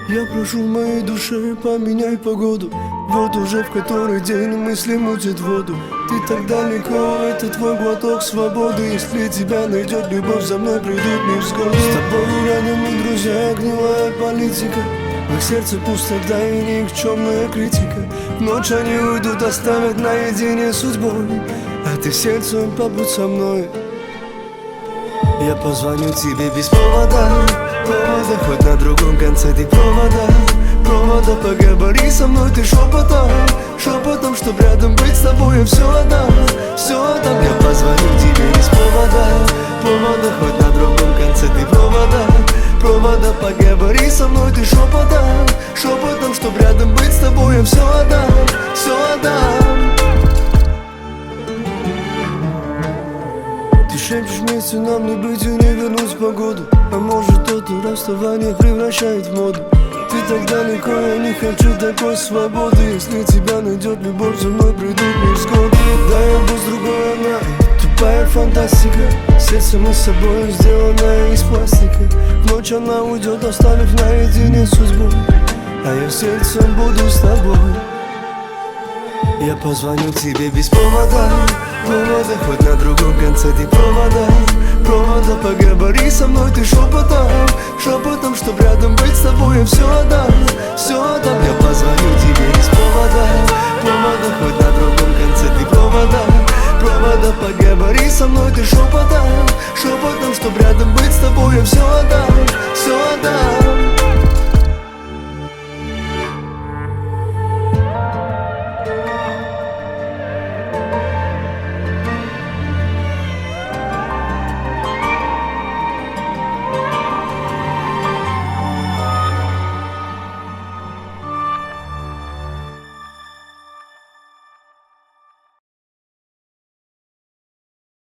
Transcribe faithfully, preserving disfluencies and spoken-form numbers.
Я прошу в моей душе, поменяй погоду. Вот уже в который день мысли мутят воду. Ты так далеко, это твой глоток свободы. Если тебя найдет любовь, за мной придут невзгоды. С тобой рядом и друзья, гнилая политика. В их сердце пустота и никчемная критика. В ночь они уйдут, оставят наедине с судьбой. А ты сердцем побудь со мной. Я позвоню тебе без повода, повода, хоть на другом конце ты провода, провода, поговори со мной ты шепотом, шепотом, чтоб рядом быть с тобой, я все отдам, все отдам. Я позвоню тебе без повода, повода, хоть на другом конце ты провода, провода, поговори со мной ты шепотом, шепотом, чтоб рядом быть с тобой, я все отдам, все отдам. Ты шепчешь вместе, нам не быть и не вернуть в погоду. А может это расставание превращает в моду. Ты так далеко, я не хочу такой свободы. Если тебя найдет любовь, за мной придут невзгоды. Да, я был с другой, она тупая фантастика. Сердце мы с собой сделанное из пластика. В ночь она уйдет, оставив наедине с судьбой. А я сердцем буду с тобой. Я позвоню тебе без повода, повода, хоть на другом конце ты провода, провода, поговори со мной ты шепотом, шепотом, чтоб рядом быть с тобой, я все отдам, все отдам. Я позвоню тебе без повода, повода, хоть на другом конце ты провода, провода, поговори со мной ты шепотом, шепотом, чтоб рядом быть с тобой, я все отдам.